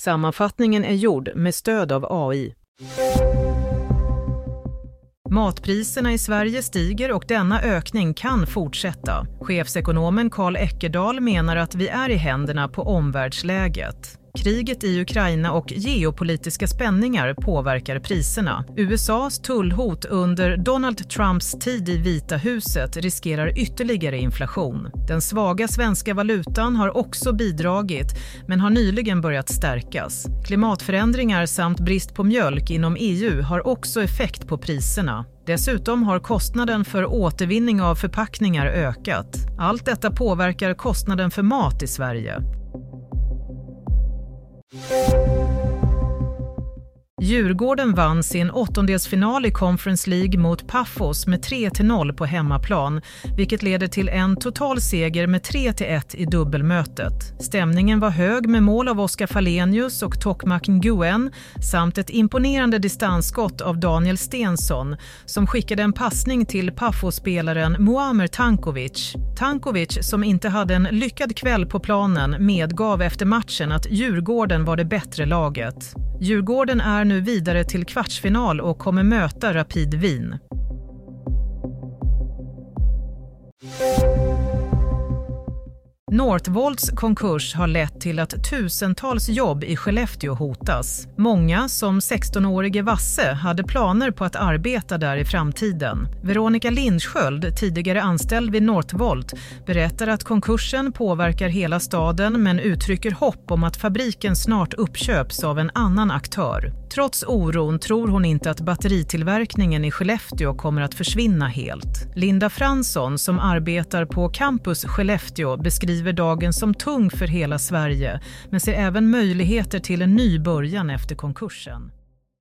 Sammanfattningen är gjord med stöd av AI. Matpriserna i Sverige stiger och denna ökning kan fortsätta. Chefsekonomen Carl Eckerdahl menar att vi är i händerna på omvärldsläget. Kriget i Ukraina och geopolitiska spänningar påverkar priserna. USAs tullhot under Donald Trumps tid i Vita huset riskerar ytterligare inflation. Den svaga svenska valutan har också bidragit, men har nyligen börjat stärkas. Klimatförändringar samt brist på mjölk inom EU har också effekt på priserna. Dessutom har kostnaden för återvinning av förpackningar ökat. Allt detta påverkar kostnaden för mat i Sverige. Djurgården vann sin åttondelsfinal i Conference League mot Paphos med 3-0 på hemmaplan, vilket leder till en total seger med 3-1 i dubbelmötet. Stämningen var hög med mål av Oskar Falenius och Tokmak Nguyen samt ett imponerande distansskott av Daniel Stensson som skickade en passning till Paphos-spelaren Muamer Tankovic. Tankovic, som inte hade en lyckad kväll på planen, medgav efter matchen att Djurgården var det bättre laget. Djurgården är nu vidare till kvartsfinal och kommer möta Rapid Wien. Northvolts konkurs har lett till att tusentals jobb i Skellefteå hotas. Många, som 16-årige Vasse, hade planer på att arbeta där i framtiden. Veronica Lindsköld, tidigare anställd vid Northvolt, berättar att konkursen påverkar hela staden men uttrycker hopp om att fabriken snart uppköps av en annan aktör. Trots oron tror hon inte att batteritillverkningen i Skellefteå kommer att försvinna helt. Linda Fransson, som arbetar på Campus Skellefteå, beskriver dagen som tung för hela Sverige men ser även möjligheter till en ny början efter konkursen.